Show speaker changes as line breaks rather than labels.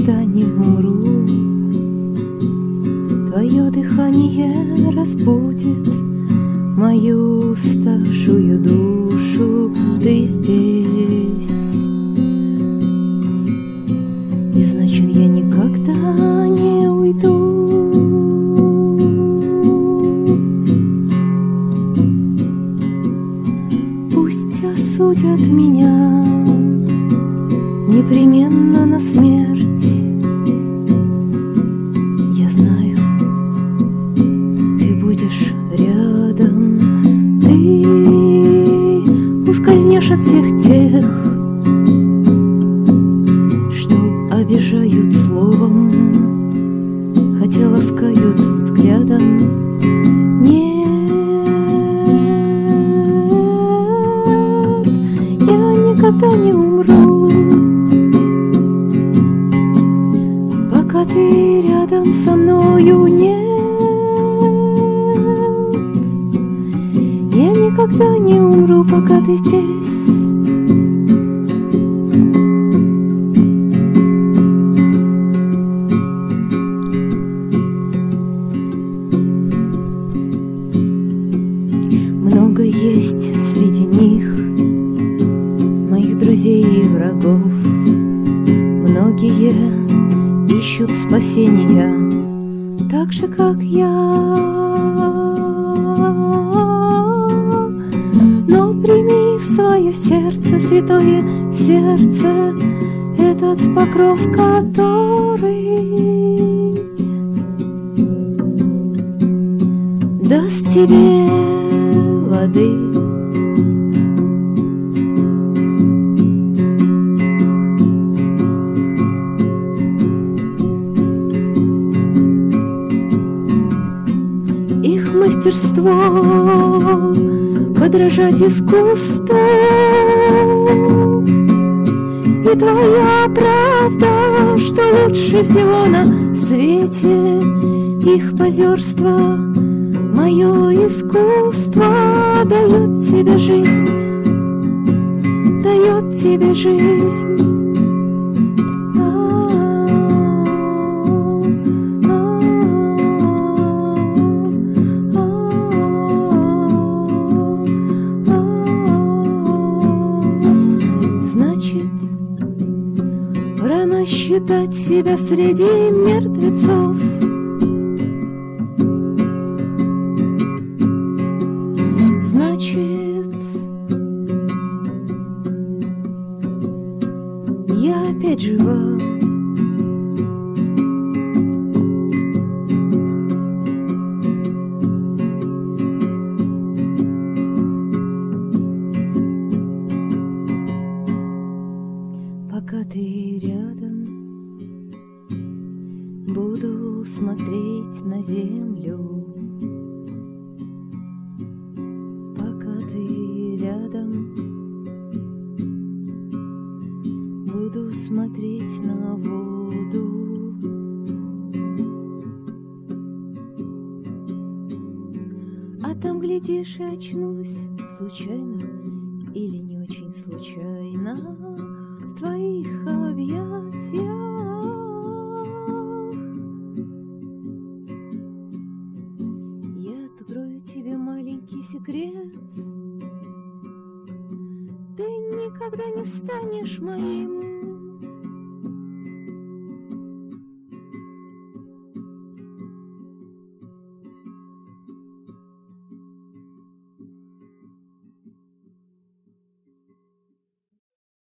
никогда не умру. Твое дыхание разбудит мою уставшую душу. Ты здесь, и значит, я никогда не уйду. Пусть осудят меня непременно на смерть. Я знаю, ты будешь рядом. Ты ускользнешь от всех тех, что обижают словом, хотя ласкают взглядом. Нет, я никогда не умру, пока ты рядом со мною. Нет, я никогда не умру, пока ты здесь. Много есть среди них моих друзей и врагов. Многие ищут спасения так же, как я. Но прими в свое сердце, святое сердце, этот покров, который даст тебе воды. Их мастерство подражать искусству, и твоя правда, что лучше всего на свете. Их позерство, мое искусство, дает тебе жизнь, дает тебе жизнь. Значит, рано считать себя среди мертвецов. Значит, я опять жива. Пока ты рядом, буду смотреть на землю. Пока ты рядом, буду смотреть на воду. А там, глядишь, и очнусь случайно или не очень случайно в твоих объятиях. Я открою тебе маленький секрет. Ты никогда не станешь моим